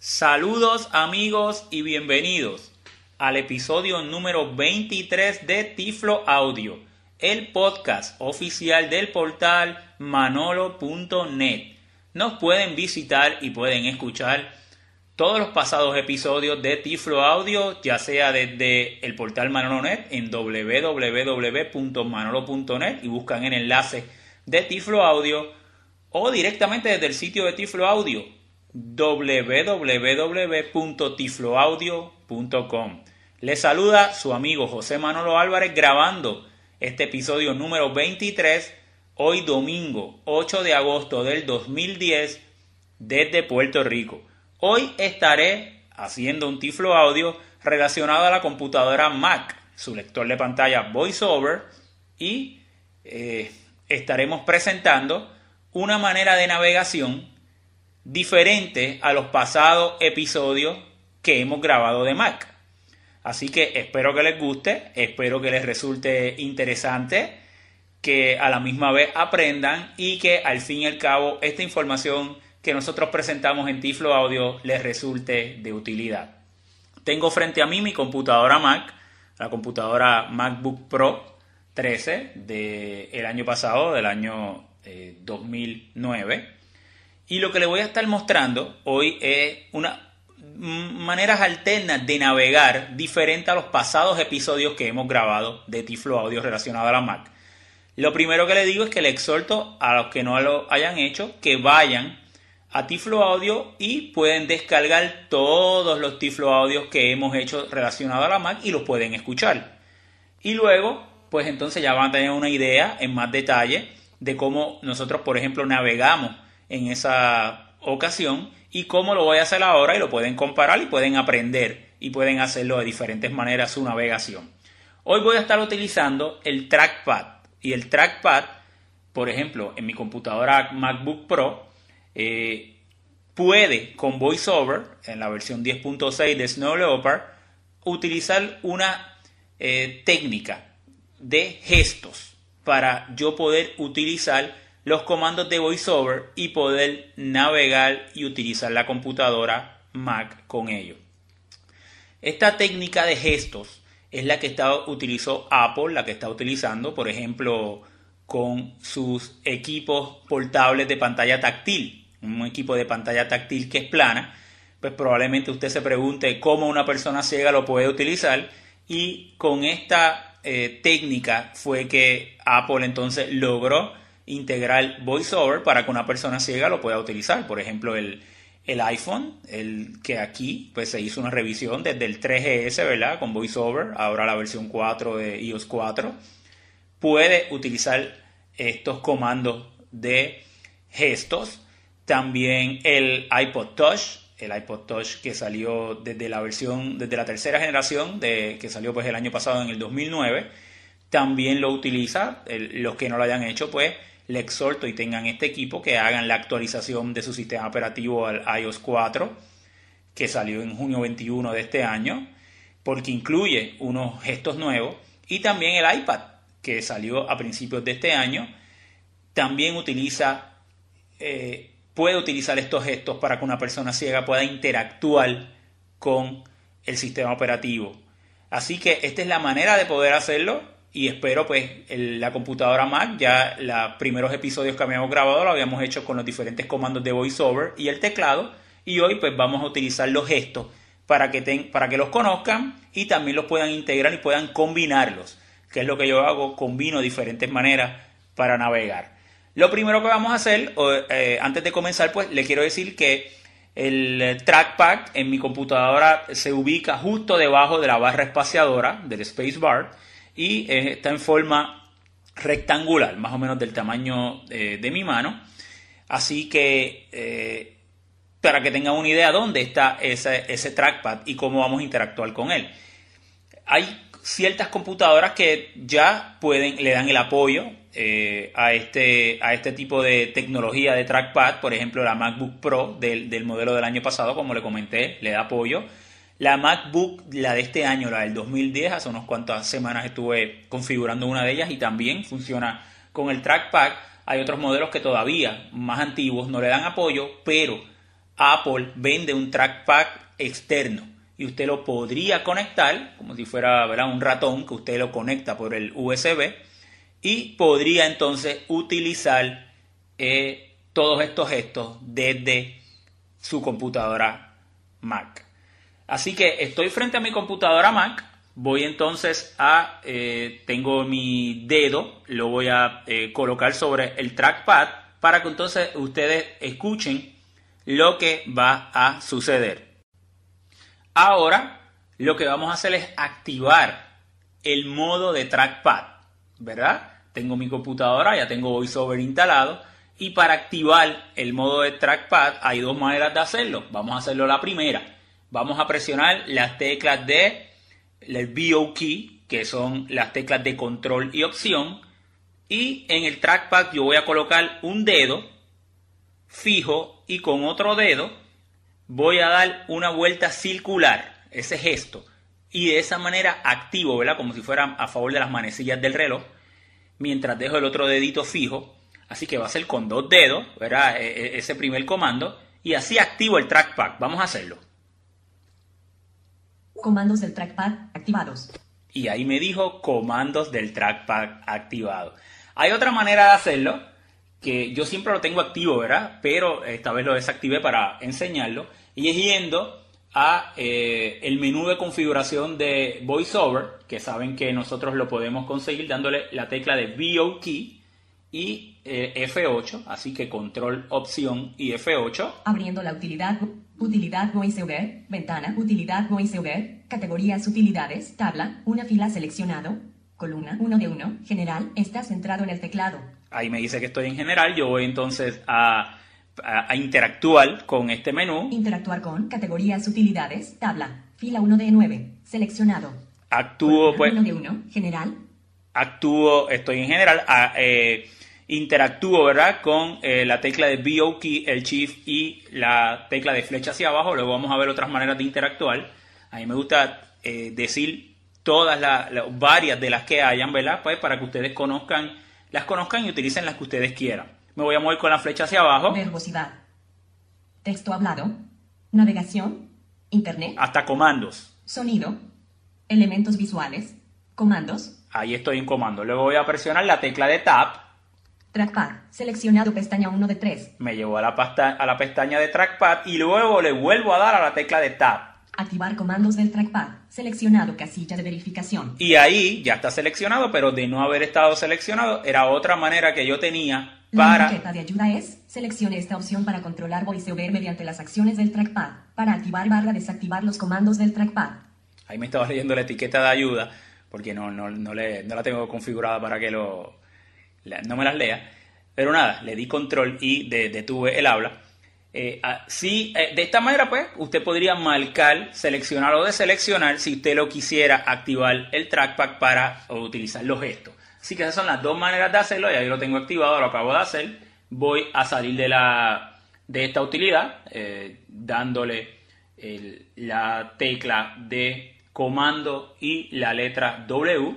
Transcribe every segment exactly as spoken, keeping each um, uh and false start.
Saludos amigos y bienvenidos al episodio número veintitrés de Tiflo Audio, el podcast oficial del portal manolo punto net. Nos pueden visitar y pueden escuchar todos los pasados episodios de Tiflo Audio, ya sea desde el portal Manolo punto net en doble u doble u doble u punto manolo punto net y buscan el enlace de Tiflo Audio, o directamente desde el sitio de Tiflo Audio, doble u doble u doble u punto tiflo audio punto com. Les saluda su amigo José Manolo Álvarez grabando este episodio número veintitrés, hoy domingo ocho de agosto del dos mil diez, desde Puerto Rico. Hoy estaré haciendo un Tiflo Audio relacionado a la computadora Mac, su lector de pantalla VoiceOver, y eh, estaremos presentando una manera de navegación diferente a los pasados episodios que hemos grabado de Mac. Así que espero que les guste, espero que les resulte interesante, que a la misma vez aprendan y que al fin y al cabo esta información que nosotros presentamos en Tiflo Audio les resulte de utilidad. Tengo frente a mí mi computadora Mac, la computadora MacBook Pro trece del año pasado, del año eh, dos mil nueve. Y lo que les voy a estar mostrando hoy es unas maneras alternas de navegar diferente a los pasados episodios que hemos grabado de Tiflo Audio relacionado a la Mac. Lo primero que les digo es que les exhorto a los que no lo hayan hecho que vayan a Tiflo Audio y pueden descargar todos los Tiflo Audios que hemos hecho relacionados a la Mac y los pueden escuchar. Y luego, pues entonces ya van a tener una idea en más detalle de cómo nosotros, por ejemplo, navegamos en esa ocasión y cómo lo voy a hacer ahora, y lo pueden comparar y pueden aprender y pueden hacerlo de diferentes maneras su navegación. Hoy voy a estar utilizando el trackpad, y el trackpad, por ejemplo, en mi computadora MacBook Pro, eh, puede con VoiceOver, en la versión diez punto seis de Snow Leopard, utilizar una eh, técnica de gestos para yo poder utilizar los comandos de VoiceOver y poder navegar y utilizar la computadora Mac con ello. Esta técnica de gestos es la que está, utilizó Apple, la que está utilizando, por ejemplo, con sus equipos portables de pantalla táctil. Un equipo de pantalla táctil que es plana, pues probablemente usted se pregunte cómo una persona ciega lo puede utilizar, y con esta eh, técnica fue que Apple entonces logró integrar VoiceOver para que una persona ciega lo pueda utilizar. Por ejemplo, el, el iPhone, el que aquí pues se hizo una revisión desde el tres G S, ¿verdad? Con VoiceOver, ahora la versión cuatro de i O S cuatro, puede utilizar estos comandos de gestos. También el iPod Touch, el iPod Touch que salió desde la versión, desde la tercera generación, de, que salió pues el año pasado en el dos mil nueve, también lo utiliza. El, los que no lo hayan hecho, pues le exhorto y tengan este equipo que hagan la actualización de su sistema operativo al i O S cuatro, que salió en junio veintiuno de este año, porque incluye unos gestos nuevos. Y también el iPad, que salió a principios de este año, también utiliza, eh, puede utilizar estos gestos para que una persona ciega pueda interactuar con el sistema operativo. Así que esta es la manera de poder hacerlo. Y espero pues el, la computadora Mac, ya los primeros episodios que habíamos grabado lo habíamos hecho con los diferentes comandos de VoiceOver y el teclado. Y hoy pues vamos a utilizar los gestos para que, ten, para que los conozcan y también los puedan integrar y puedan combinarlos. Que es lo que yo hago, combino diferentes maneras para navegar. Lo primero que vamos a hacer, eh, antes de comenzar, pues le quiero decir que el trackpad en mi computadora se ubica justo debajo de la barra espaciadora, del spacebar, y eh, está en forma rectangular, más o menos del tamaño eh, de mi mano. Así que eh, para que tengan una idea dónde está ese, ese trackpad y cómo vamos a interactuar con él. Hay ciertas computadoras que ya pueden, le dan el apoyo eh, a, este, a este tipo de tecnología de trackpad. Por ejemplo, la MacBook Pro del, del modelo del año pasado, como le comenté, le da apoyo. La MacBook, la de este año, la del dos mil diez, hace unas cuantas semanas estuve configurando una de ellas y también funciona con el trackpad. Hay otros modelos que todavía, más antiguos, no le dan apoyo, pero Apple vende un trackpad externo y usted lo podría conectar como si fuera, ¿verdad?, un ratón que usted lo conecta por el U S B y podría entonces utilizar eh, todos estos gestos desde su computadora Mac. Así que estoy frente a mi computadora Mac, voy entonces a, eh, tengo mi dedo, lo voy a eh, colocar sobre el trackpad para que entonces ustedes escuchen lo que va a suceder. Ahora lo que vamos a hacer es activar el modo de trackpad, ¿verdad? Tengo mi computadora, ya tengo VoiceOver instalado y para activar el modo de trackpad hay dos maneras de hacerlo. Vamos a hacerlo la primera. Vamos a presionar las teclas de el V O Key, que son las teclas de control y opción, y en el trackpad yo voy a colocar un dedo fijo y con otro dedo voy a dar una vuelta circular, ese gesto, y de esa manera activo, ¿verdad?, como si fuera a favor de las manecillas del reloj, mientras dejo el otro dedito fijo. Así que va a ser con dos dedos, ¿verdad?, e- ese primer comando, y así activo el trackpad. Vamos a hacerlo. Comandos del trackpad activados. Y ahí me dijo comandos del trackpad activado. Hay otra manera de hacerlo, que yo siempre lo tengo activo, ¿verdad? Pero esta vez lo desactivé para enseñarlo. Y es yendo a eh, el menú de configuración de VoiceOver, que saben que nosotros lo podemos conseguir dándole la tecla de V O Key y eh, F ocho. Así que control, opción y F ocho. Abriendo la utilidad. Utilidad VoiceOver, ventana, utilidad VoiceOver, categorías, utilidades, tabla, una fila seleccionado, columna uno de uno, general, está centrado en el teclado. Ahí me dice que estoy en general, yo voy entonces a, a, a interactuar con este menú. Interactuar con categorías, utilidades, tabla, fila uno de nueve, seleccionado. Actúo, pues, uno de uno, general. Actúo, estoy en general, a, eh, interactúo, ¿verdad?, con eh, la tecla de V O Key, el Shift y la tecla de flecha hacia abajo. Luego vamos a ver otras maneras de interactuar. A mí me gusta eh, decir todas las, las varias de las que hayan, ¿verdad?, pues para que ustedes conozcan, las conozcan y utilicen las que ustedes quieran. Me voy a mover con la flecha hacia abajo. Verbosidad. Texto hablado. Navegación. Internet. Hasta comandos. Sonido. Elementos visuales. Comandos. Ahí estoy en comando. Luego voy a presionar la tecla de Tab. Trackpad. Seleccionado pestaña uno de tres. Me llevo a la, pasta, a la pestaña de Trackpad y luego le vuelvo a dar a la tecla de Tab. Activar comandos del trackpad. Seleccionado casilla de verificación. Y ahí ya está seleccionado, pero de no haber estado seleccionado, era otra manera que yo tenía para... La etiqueta de ayuda es, seleccione esta opción para controlar VoiceOver mediante las acciones del trackpad. Para activar barra desactivar los comandos del trackpad. Ahí me estaba leyendo la etiqueta de ayuda, porque no, no, no, le, no la tengo configurada para que lo, la, no me las lea. Pero nada, le di control y de, detuve el habla. Eh, así, eh, de esta manera, pues, usted podría marcar, seleccionar o deseleccionar si usted lo quisiera activar el trackpad para utilizar los gestos. Así que esas son las dos maneras de hacerlo. Ya yo lo tengo activado, lo acabo de hacer. Voy a salir de, la, de esta utilidad, eh, dándole el, la tecla de comando y la letra W.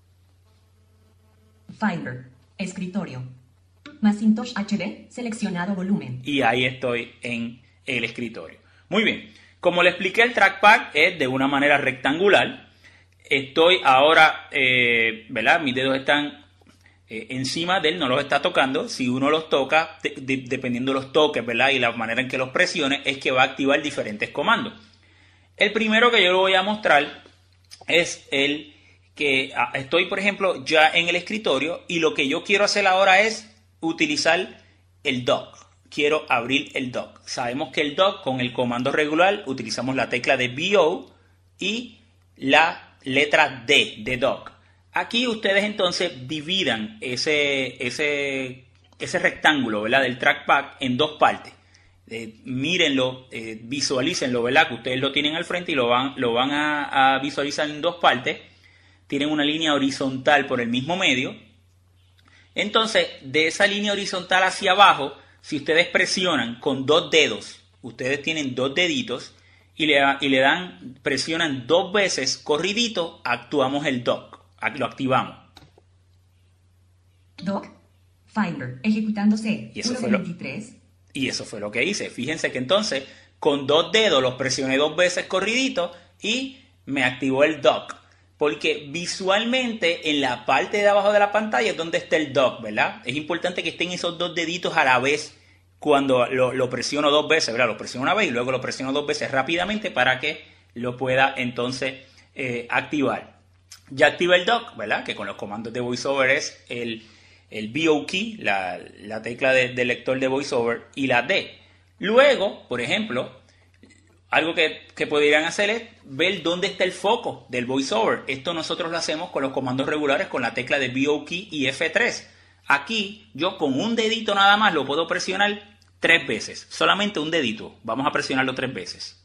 Finder, escritorio. Macintosh H D, seleccionado volumen. Y ahí estoy en el escritorio. Muy bien. Como le expliqué, el trackpad es de una manera rectangular. Estoy ahora, eh, ¿verdad? Mis dedos están eh, encima de él, no los está tocando. Si uno los toca, de, de, dependiendo de los toques, ¿verdad?, y la manera en que los presione, es que va a activar diferentes comandos. El primero que yo le voy a mostrar es el que ah, estoy, por ejemplo, ya en el escritorio y lo que yo quiero hacer ahora es utilizar el dock. Quiero abrir el dock. Sabemos que el dock, con el comando regular, utilizamos la tecla de V O y la letra D de dock. Aquí ustedes entonces dividan ese, ese, ese rectángulo, ¿verdad?, del trackpad en dos partes. Eh, mírenlo, eh, visualícenlo, ¿verdad?, que ustedes lo tienen al frente y lo van, lo van a, a visualizar en dos partes. Tienen una línea horizontal por el mismo medio. Entonces, de esa línea horizontal hacia abajo, si ustedes presionan con dos dedos, ustedes tienen dos deditos y le, y le dan, presionan dos veces corridito, actuamos el dock, lo activamos. Dock, Finder, ejecutándose, Y eso uno fue de lo, veintitrés. Y eso fue lo que hice. Fíjense que entonces con dos dedos los presioné dos veces corridito y me activó el dock. Porque visualmente en la parte de abajo de la pantalla es donde está el dock, ¿verdad? Es importante que estén esos dos deditos a la vez cuando lo, lo presiono dos veces, ¿verdad? Lo presiono una vez y luego lo presiono dos veces rápidamente para que lo pueda entonces eh, activar. Ya activé el dock, ¿verdad? Que con los comandos de VoiceOver es el, el V O key, la, la tecla de, de lector de VoiceOver, y la D. Luego, por ejemplo, algo que, que podrían hacer es ver dónde está el foco del VoiceOver. Esto nosotros lo hacemos con los comandos regulares con la tecla de V O key y F tres. Aquí yo con un dedito nada más lo puedo presionar tres veces. Solamente un dedito. Vamos a presionarlo tres veces.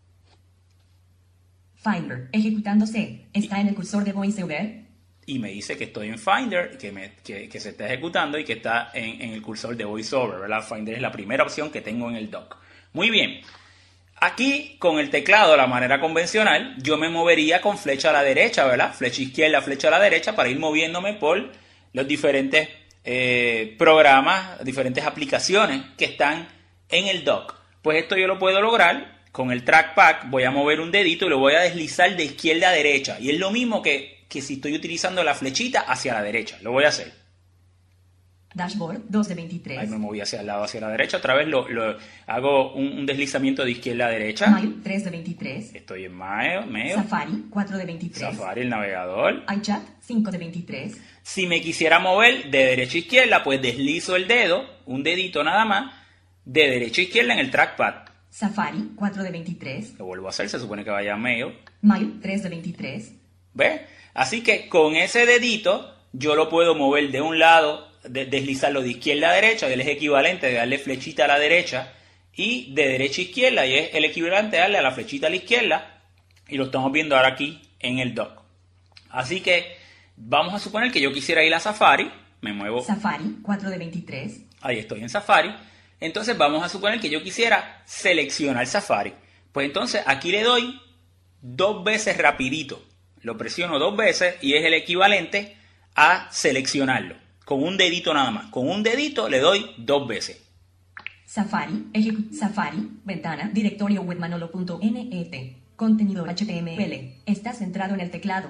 Finder, ejecutándose. Está en el cursor de VoiceOver. Y me dice que estoy en Finder, que, me, que, que se está ejecutando y que está en, en el cursor de VoiceOver, ¿verdad? Finder es la primera opción que tengo en el dock. Muy bien. Aquí, con el teclado de la manera convencional, yo me movería con flecha a la derecha, ¿verdad? Flecha izquierda, flecha a la derecha, para ir moviéndome por los diferentes eh, programas, diferentes aplicaciones que están en el dock. Pues esto yo lo puedo lograr con el trackpad. Voy a mover un dedito y lo voy a deslizar de izquierda a derecha. Y es lo mismo que, que si estoy utilizando la flechita hacia la derecha. Lo voy a hacer. Dashboard dos de veintitrés. Ahí me moví hacia el lado, hacia la derecha. Otra vez lo, lo hago un, un deslizamiento de izquierda a derecha. Mail tres de veintitrés. Estoy en Mail. Mail. Safari cuatro de veintitrés. Safari, el navegador. iChat cinco de veintitrés. Si me quisiera mover de derecha a izquierda, pues deslizo el dedo, un dedito nada más, de derecha a izquierda en el trackpad. Safari cuatro de veintitrés. Lo vuelvo a hacer, se supone que vaya a Mail. Mail tres de veintitrés. ¿Ves? Así que con ese dedito yo lo puedo mover de un lado, de, deslizarlo de izquierda a derecha, que es el equivalente de darle flechita a la derecha, y de derecha a izquierda, y es el equivalente de darle a la flechita a la izquierda, y lo estamos viendo ahora aquí en el dock. Así que vamos a suponer que yo quisiera ir a Safari, me muevo. Safari cuatro de veintitrés. Ahí estoy en Safari. Entonces vamos a suponer que yo quisiera seleccionar Safari. Pues entonces aquí le doy dos veces rapidito. Lo presiono dos veces y es el equivalente a seleccionarlo. Con un dedito nada más. Con un dedito le doy dos veces. Safari, ejecu- Safari, ventana, directorio webmanolo.net, contenido H T M L. Está centrado en el teclado.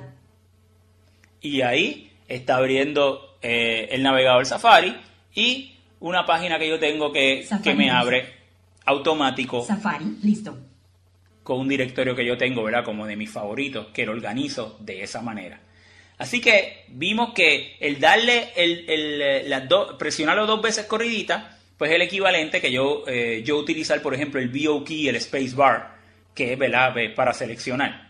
Y ahí está abriendo eh, el navegador Safari y una página que yo tengo que, que me abre automático. Safari, listo. Con un directorio que yo tengo, ¿verdad? Como de mis favoritos, que lo organizo de esa manera. Así que vimos que el darle, el, el, las do, presionarlo dos veces corridita, pues es el equivalente que yo, eh, yo utilizar, por ejemplo, el V O key y el spacebar, que es, ¿verdad?, para seleccionar.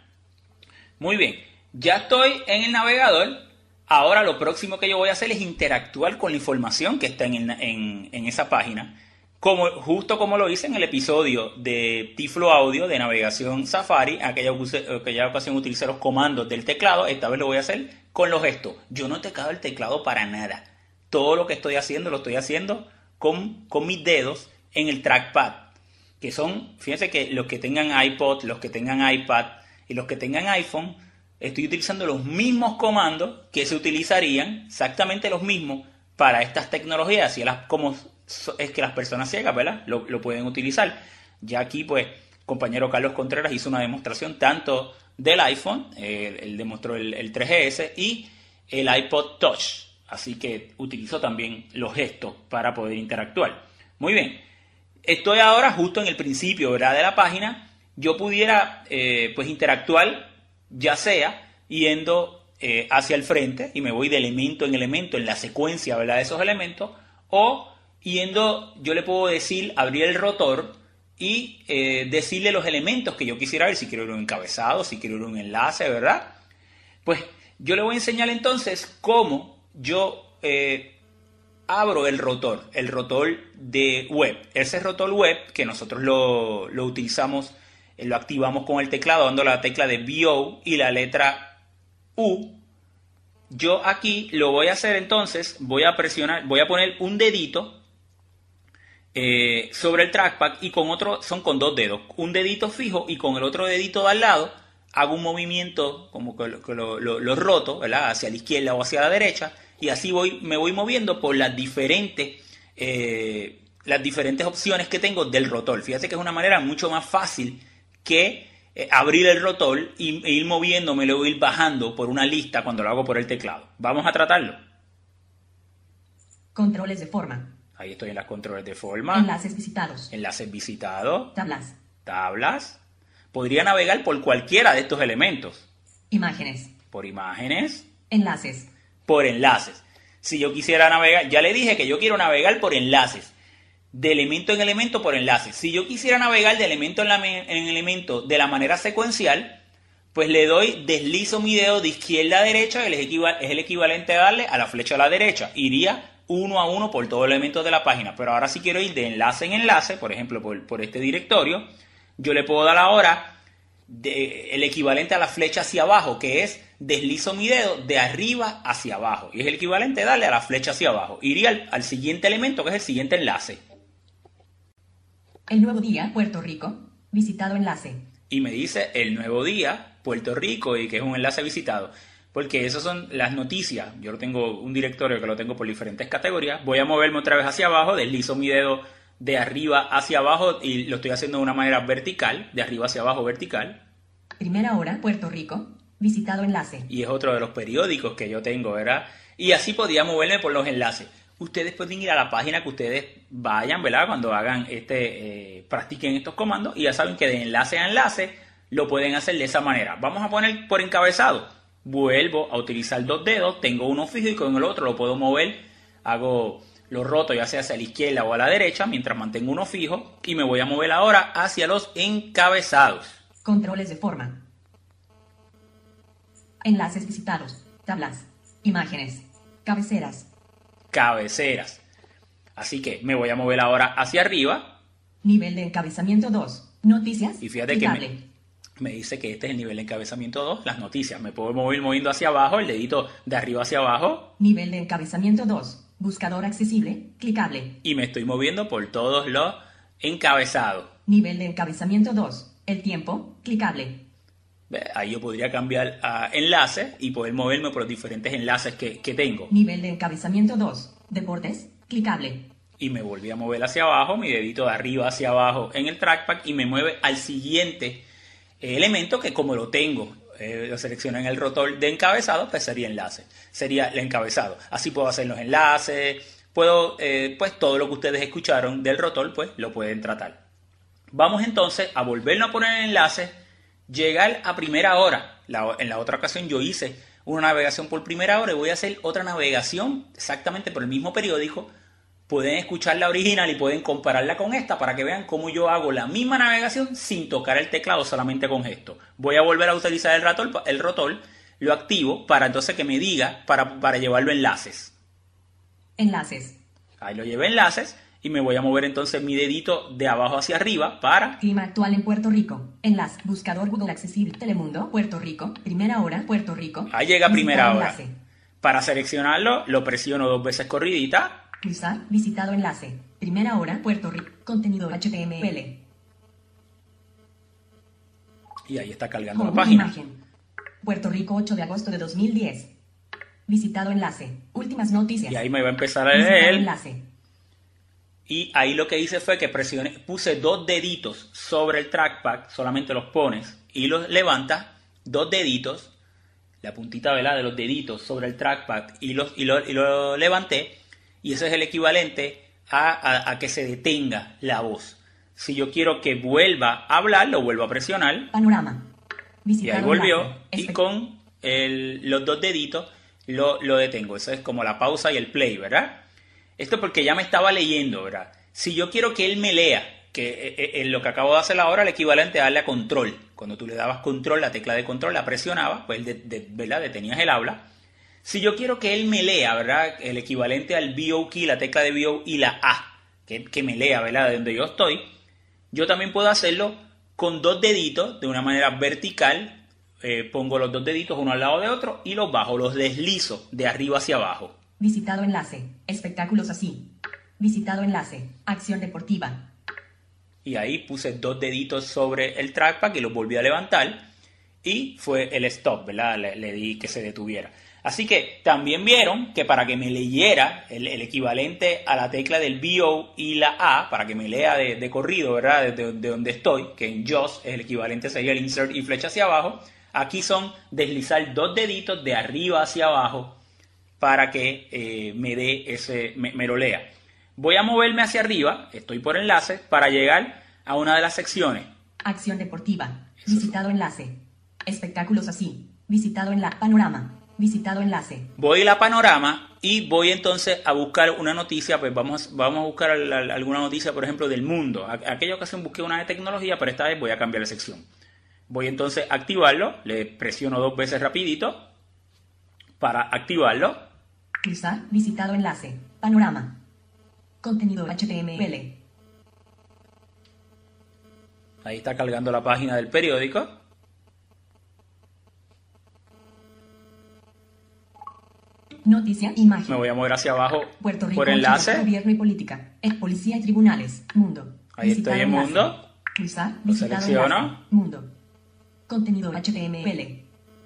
Muy bien, ya estoy en el navegador. Ahora lo próximo que yo voy a hacer es interactuar con la información que está en, el, en, en esa página. Como, justo como lo hice en el episodio de Tiflo Audio de navegación Safari, aquella, aquella ocasión utilicé los comandos del teclado, esta vez lo voy a hacer con los gestos. Yo no he tocado el teclado para nada. Todo lo que estoy haciendo lo estoy haciendo con, con mis dedos en el trackpad. Que son, fíjense que los que tengan iPod, los que tengan iPad y los que tengan iPhone, estoy utilizando los mismos comandos que se utilizarían, exactamente los mismos, para estas tecnologías. Y las, como es que las personas ciegas, ¿verdad?, lo, lo pueden utilizar. Ya aquí, pues, compañero Carlos Contreras hizo una demostración tanto del iPhone, eh, él demostró el, el tres G S y el iPod Touch. Así que utilizo también los gestos para poder interactuar. Muy bien. Estoy ahora justo en el principio, ¿verdad?, de la página. Yo pudiera, eh, pues, interactuar, ya sea yendo eh, hacia el frente y me voy de elemento en elemento en la secuencia, ¿verdad?, de esos elementos, o yendo, yo le puedo decir, abrir el rotor y eh, decirle los elementos que yo quisiera ver, si quiero ver un encabezado, si quiero ver un enlace, ¿verdad? Pues yo le voy a enseñar entonces cómo yo eh, abro el rotor, el rotor de web. Ese rotor web que nosotros lo, lo utilizamos, eh, lo activamos con el teclado dando la tecla de V O y la letra U. Yo aquí lo voy a hacer entonces, voy a presionar, voy a poner un dedito Eh, sobre el trackpad y con otro, son con dos dedos, un dedito fijo y con el otro dedito de al lado hago un movimiento como que lo, que lo, lo, lo roto, ¿verdad?, hacia la izquierda o hacia la derecha, y así voy, me voy moviendo por las diferentes eh, las diferentes opciones que tengo del rotor. Fíjate que es una manera mucho más fácil que eh, abrir el rotor y, e ir moviéndome, luego ir bajando por una lista cuando lo hago por el teclado. Vamos a tratarlo. Controles de forma. Ahí estoy en las controles de forma. Enlaces visitados. Enlaces visitados. Tablas. Tablas. Podría navegar por cualquiera de estos elementos. Imágenes. Por imágenes. Enlaces. Por enlaces. Si yo quisiera navegar, ya le dije que yo quiero navegar por enlaces. De elemento en elemento por enlaces. Si yo quisiera navegar de elemento en, la, en elemento de la manera secuencial, pues le doy, deslizo mi dedo de izquierda a derecha, que es, equival, es el equivalente a darle a la flecha a la derecha. Iría uno a uno por todos los elementos de la página. Pero ahora si quiero ir de enlace en enlace, por ejemplo, por, por este directorio, yo le puedo dar ahora de, el equivalente a la flecha hacia abajo, que es deslizo mi dedo de arriba hacia abajo. Y es el equivalente a darle a la flecha hacia abajo. Iría al, al siguiente elemento, que es el siguiente enlace. El nuevo día, Puerto Rico. Visitado enlace. Y me dice el nuevo día, Puerto Rico, y que es un enlace visitado. Porque esas son las noticias. Yo lo tengo un directorio que lo tengo por diferentes categorías. Voy a moverme otra vez hacia abajo, deslizo mi dedo de arriba hacia abajo y lo estoy haciendo de una manera vertical, de arriba hacia abajo vertical. Primera hora, Puerto Rico. Visitado enlace. Y es otro de los periódicos que yo tengo, ¿verdad? Y así podía moverme por los enlaces. Ustedes pueden ir a la página que ustedes vayan, ¿verdad? Cuando hagan este, eh, practiquen estos comandos y ya saben que de enlace a enlace lo pueden hacer de esa manera. Vamos a poner por encabezado. Vuelvo a utilizar dos dedos, tengo uno fijo y con el otro lo puedo mover. Hago lo roto ya sea hacia la izquierda o a la derecha mientras mantengo uno fijo y me voy a mover ahora hacia los encabezados. Controles de forma. Enlaces visitados. Tablas. Imágenes. Cabeceras. Cabeceras. Así que me voy a mover ahora hacia arriba. Nivel de encabezamiento dos. Noticias. Y fíjate que me, me dice que este es el nivel de encabezamiento dos, las noticias. Me puedo mover moviendo hacia abajo, el dedito de arriba hacia abajo. Nivel de encabezamiento dos. Buscador accesible, clicable. Y me estoy moviendo por todos los encabezados. Nivel de encabezamiento dos. El tiempo, clicable. Ahí yo podría cambiar a enlace y poder moverme por los diferentes enlaces que, que tengo. Nivel de encabezamiento dos. Deportes, clicable. Y me volví a mover hacia abajo, mi dedito de arriba hacia abajo en el trackpad y me mueve al siguiente elemento que como lo tengo, eh, lo selecciono en el rotor de encabezado, pues sería enlace. Sería el encabezado. Así puedo hacer los enlaces, puedo, eh, pues todo lo que ustedes escucharon del rotor, pues lo pueden tratar. Vamos entonces a volvernos a poner el enlace. Llegar a primera hora. La, en la otra ocasión yo hice una navegación por primera hora y voy a hacer otra navegación exactamente por el mismo periódico. Pueden escuchar la original y pueden compararla con esta para que vean cómo yo hago la misma navegación sin tocar el teclado, solamente con gesto. Voy a volver a utilizar el rotor, el rotor lo activo para entonces que me diga para, para llevarlo a enlaces. Enlaces. Ahí lo llevé a enlaces. Y me voy a mover entonces mi dedito de abajo hacia arriba para... Clima actual en Puerto Rico. Enlace. Buscador Google accesible. Telemundo. Puerto Rico. Primera hora. Puerto Rico. Ahí llega primera hora. Enlace. Para seleccionarlo, lo presiono dos veces corridita. Pulsar. Visitado enlace. Primera hora. Puerto Rico. Contenido H T M L. Y ahí está cargando Home, la página. Imagen. Puerto Rico, ocho de agosto de dos mil diez. Visitado enlace. Últimas noticias. Y ahí me va a empezar a Visitado leer. enlace. Y ahí lo que hice fue que presioné, puse dos deditos sobre el trackpad, solamente los pones y los levantas, dos deditos, la puntita, ¿verdad?, de los deditos sobre el trackpad y, los, y, lo, y lo levanté, y eso es el equivalente a, a, a que se detenga la voz. Si yo quiero que vuelva a hablar, lo vuelvo a presionar. Panorama. Y ahí volvió, y con el, los dos deditos lo, lo detengo. Eso es como la pausa y el play, ¿verdad? Esto porque ya me estaba leyendo, ¿verdad? Si yo quiero que él me lea, que en lo que acabo de hacer ahora, el equivalente a darle a control. Cuando tú le dabas control, la tecla de control la presionabas, pues de, de, ¿verdad? Detenías el habla. Si yo quiero que él me lea, ¿verdad? El equivalente al V O key, la tecla de V O y la A, que, que me lea, ¿verdad? De donde yo estoy. Yo también puedo hacerlo con dos deditos, de una manera vertical. Eh, pongo los dos deditos uno al lado de otro y los bajo, los deslizo de arriba hacia abajo. Visitado enlace. Espectáculos así. Visitado enlace. Acción deportiva. Y ahí puse dos deditos sobre el trackpad y los volví a levantar. Y fue el stop, ¿verdad? Le, le di que se detuviera. Así que también vieron que para que me leyera el, el equivalente a la tecla del B O y la A, para que me lea de, de corrido, ¿verdad? De, de donde estoy, que en JAWS el equivalente sería el insert y flecha hacia abajo, aquí son deslizar dos deditos de arriba hacia abajo para que eh, me dé ese, me, me lo lea. Voy a moverme hacia arriba, estoy por enlace, para llegar a una de las secciones. Acción deportiva. Visitado enlace. Espectáculos así. Visitado en la panorama. Visitado enlace. Voy a la panorama y voy entonces a buscar una noticia, pues vamos, vamos a buscar alguna noticia, por ejemplo, del mundo. Aquella ocasión busqué una de tecnología, pero esta vez voy a cambiar de sección. Voy entonces a activarlo, le presiono dos veces rapidito para activarlo. Pulsar, visitado enlace, panorama. Contenido H T M L. Ahí está cargando la página del periódico. Noticia, imagen. Me voy a mover hacia abajo Puerto Rico, por enlace. Gobierno y política. Ex policía y tribunales. Mundo. Ahí estoy en enlace. mundo. Pulsar, Lo visitado selecciono. enlace. Mundo. Contenido H T M L.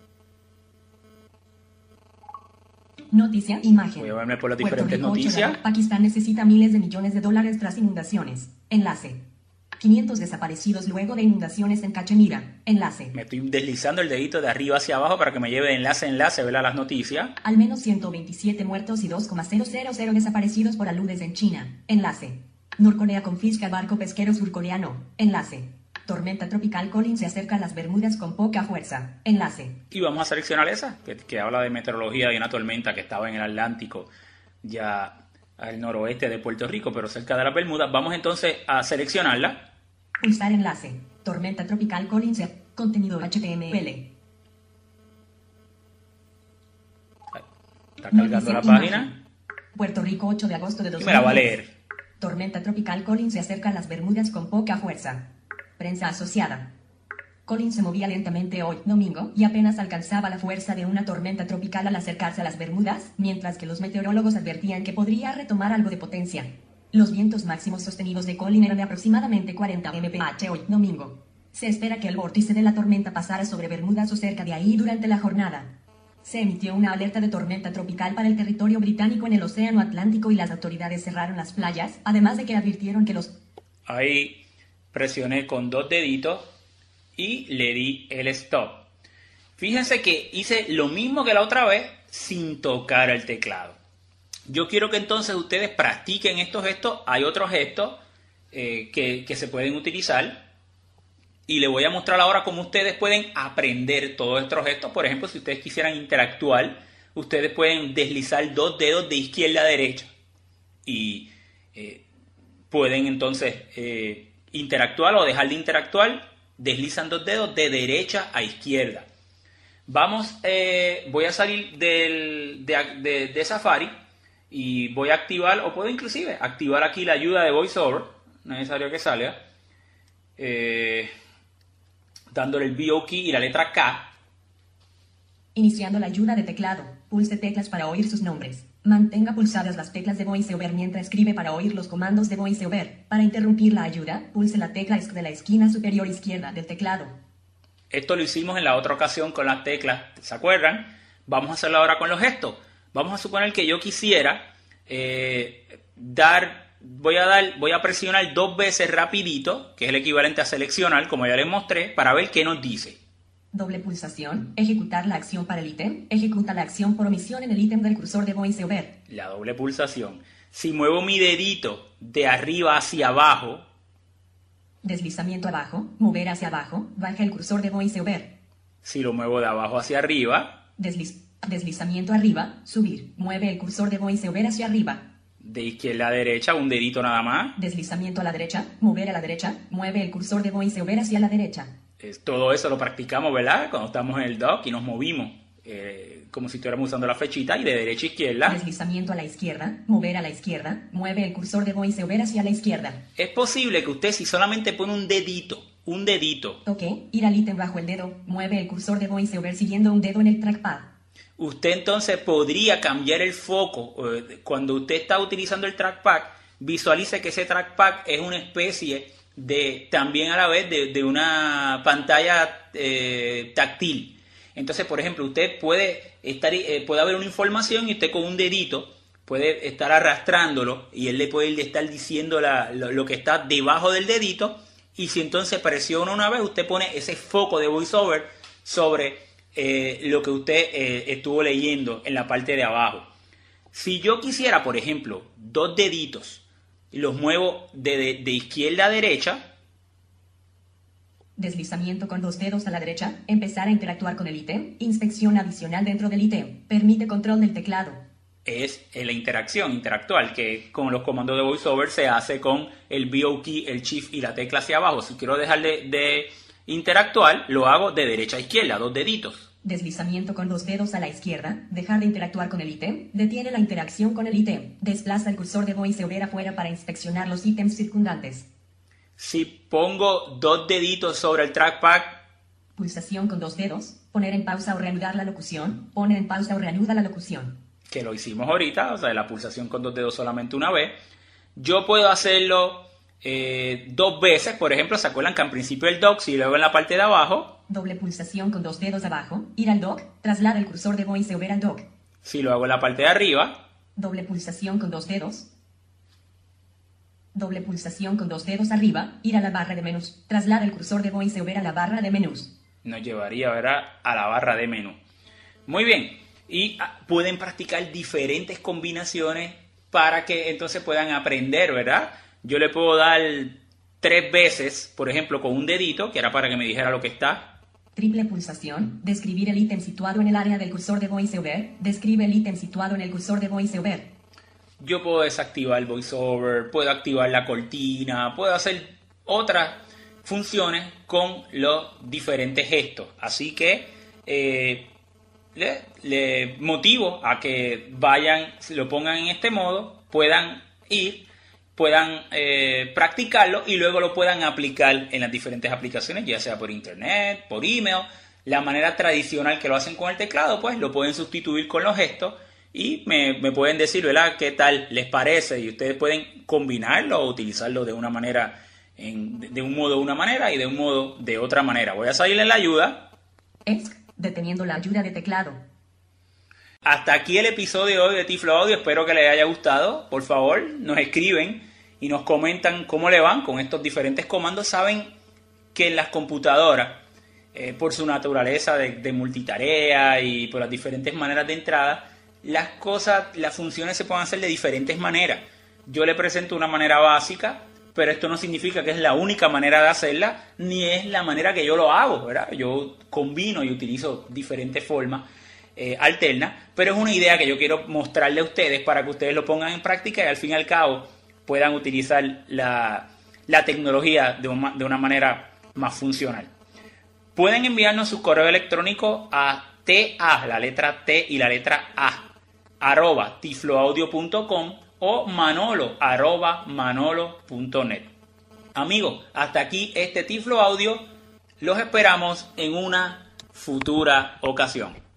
Noticia, imagen. Voy a verme por las Puerto diferentes Rico, ocho de noticias. agosto. Pakistán necesita miles de millones de dólares tras inundaciones. Enlace. quinientos desaparecidos luego de inundaciones en Cachemira. Enlace. Me estoy deslizando el dedito de arriba hacia abajo para que me lleve de enlace a enlace, ¿verdad? Las noticias. Al menos ciento veintisiete muertos y dos coma cero cero cero desaparecidos por aludes en China. Enlace. Norcorea confisca barco pesquero surcoreano. Enlace. Tormenta tropical Colin se acerca a las Bermudas con poca fuerza. Enlace. Y vamos a seleccionar esa, que, que habla de meteorología de una tormenta que estaba en el Atlántico, ya al noroeste de Puerto Rico, pero cerca de las Bermudas. Vamos entonces a seleccionarla. Pulsar enlace. Tormenta tropical Colin se... Contenido H T M L. Está cargando la página. Puerto Rico, ocho de agosto de dos Y mil me la va a diez. leer. Tormenta tropical Colin se acerca a las Bermudas con poca fuerza. Prensa asociada. Colin se movía lentamente hoy, domingo, y apenas alcanzaba la fuerza de una tormenta tropical al acercarse a las Bermudas, mientras que los meteorólogos advertían que podría retomar algo de potencia. Los vientos máximos sostenidos de Colin eran de aproximadamente cuarenta millas por hora hoy, domingo. Se espera que el vórtice de la tormenta pasara sobre Bermudas o cerca de ahí durante la jornada. Se emitió una alerta de tormenta tropical para el territorio británico en el Océano Atlántico y las autoridades cerraron las playas, además de que advirtieron que los... Ahí presioné con dos deditos y le di el stop. Fíjense que hice lo mismo que la otra vez sin tocar el teclado. Yo quiero que entonces ustedes practiquen estos gestos. Hay otros gestos eh, que, que se pueden utilizar. Y les voy a mostrar ahora cómo ustedes pueden aprender todos estos gestos. Por ejemplo, si ustedes quisieran interactuar, ustedes pueden deslizar dos dedos de izquierda a derecha. Y eh, pueden entonces eh, interactuar o dejar de interactuar. Deslizan dos dedos de derecha a izquierda. Vamos, eh, voy a salir del, de, de, de Safari. Y voy a activar, o puedo inclusive activar aquí la ayuda de VoiceOver. No es necesario que salga. Eh, dándole el B O key y la letra K. Iniciando la ayuda de teclado, pulse teclas para oír sus nombres. Mantenga pulsadas las teclas de VoiceOver mientras escribe para oír los comandos de VoiceOver. Para interrumpir la ayuda, pulse la tecla ESC de la esquina superior izquierda del teclado. Esto lo hicimos en la otra ocasión con las teclas, ¿se acuerdan? Vamos a hacerlo ahora con los gestos. Vamos a suponer que yo quisiera eh, dar, voy a dar, voy a presionar dos veces rapidito, que es el equivalente a seleccionar, como ya les mostré, para ver qué nos dice. Doble pulsación, ejecutar la acción para el ítem, ejecuta la acción por omisión en el ítem del cursor de VoiceOver. La doble pulsación. Si muevo mi dedito de arriba hacia abajo. Deslizamiento abajo, mover hacia abajo, baja el cursor de VoiceOver. Si lo muevo de abajo hacia arriba. Desliz Deslizamiento arriba, subir, mueve el cursor de VoiceOver hacia arriba. De izquierda a derecha, un dedito nada más. Deslizamiento a la derecha, mover a la derecha, mueve el cursor de VoiceOver hacia la derecha. Es, todo eso lo practicamos, ¿verdad? Cuando estamos en el dock y nos movimos, eh, como si estuviéramos usando la flechita y de derecha a izquierda. Deslizamiento a la izquierda, mover a la izquierda, mueve el cursor de VoiceOver hacia la izquierda. Es posible que usted, si solamente pone un dedito, un dedito. Ok, ir al ítem bajo el dedo, mueve el cursor de VoiceOver siguiendo un dedo en el trackpad. Usted entonces podría cambiar el foco. Cuando usted está utilizando el trackpad, visualice que ese trackpad es una especie de, también a la vez, de, de una pantalla eh, táctil. Entonces, por ejemplo, usted puede estar, eh, puede haber una información y usted con un dedito puede estar arrastrándolo y él le puede estar diciendo la, lo, lo que está debajo del dedito, y si entonces presiona una vez, usted pone ese foco de VoiceOver sobre eh, lo que usted eh, estuvo leyendo en la parte de abajo. Si yo quisiera, por ejemplo, dos deditos y los muevo de, de, de izquierda a derecha. Deslizamiento con dos dedos a la derecha. Empezar a interactuar con el ítem. Inspección adicional dentro del ítem. Permite control del teclado. Es la interacción, interactual, que con los comandos de VoiceOver se hace con el V O key, el Shift y la tecla hacia abajo. Si quiero dejar de, de interactuar, lo hago de derecha a izquierda, dos deditos. Deslizamiento con dos dedos a la izquierda. Dejar de interactuar con el ítem. Detiene la interacción con el ítem. Desplaza el cursor de VoiceOver afuera para inspeccionar los ítems circundantes. Si pongo dos deditos sobre el trackpad. Pulsación con dos dedos. Poner en pausa o reanudar la locución. Poner en pausa o reanuda la locución. Que lo hicimos ahorita, o sea, la pulsación con dos dedos solamente una vez. Yo puedo hacerlo eh, dos veces. Por ejemplo, ¿se acuerdan que al principio el dock, y luego en la parte de abajo? Doble pulsación con dos dedos abajo. Ir al dock. Traslada el cursor de VoiceOver al dock. Si lo hago en la parte de arriba. Doble pulsación con dos dedos. Doble pulsación con dos dedos arriba. Ir a la barra de menús. Traslada el cursor de VoiceOver a la barra de menús. Nos llevaría, ¿verdad?, a la barra de menú. Muy bien. Y pueden practicar diferentes combinaciones para que entonces puedan aprender, ¿verdad? Yo le puedo dar tres veces, por ejemplo, con un dedito, que era para que me dijera lo que está. Triple pulsación. Describir el ítem situado en el área del cursor de VoiceOver. Describe el ítem situado en el cursor de VoiceOver. Yo puedo desactivar el VoiceOver, puedo activar la cortina, puedo hacer otras funciones con los diferentes gestos. Así que eh, le, le motivo a que vayan, lo pongan en este modo, puedan ir, puedan eh, practicarlo y luego lo puedan aplicar en las diferentes aplicaciones, ya sea por internet, por email. La manera tradicional que lo hacen con el teclado, pues lo pueden sustituir con los gestos y me, me pueden decir, ¿verdad?, qué tal les parece, y ustedes pueden combinarlo o utilizarlo de una manera, en, de un modo de una manera y de un modo de otra manera. Voy a salir en la ayuda. Es deteniendo la ayuda de teclado. Hasta aquí el episodio de hoy de Tiflo Audio. Espero que les haya gustado. Por favor, nos escriben y nos comentan cómo le van con estos diferentes comandos. Saben que en las computadoras, eh, por su naturaleza de, de multitarea y por las diferentes maneras de entrada, las cosas, las funciones se pueden hacer de diferentes maneras. Yo le presento una manera básica, pero esto no significa que es la única manera de hacerla, ni es la manera que yo lo hago, ¿verdad? Yo combino y utilizo diferentes formas eh, alternas, pero es una idea que yo quiero mostrarle a ustedes para que ustedes lo pongan en práctica y al fin y al cabo puedan utilizar la, la tecnología de una, de una manera más funcional. Pueden enviarnos sus correos electrónicos a ta, la letra T y la letra A, arroba tifloaudio punto com o manolo, arroba manolo punto net. Amigos, hasta aquí este Tiflo Audio. Los esperamos en una futura ocasión.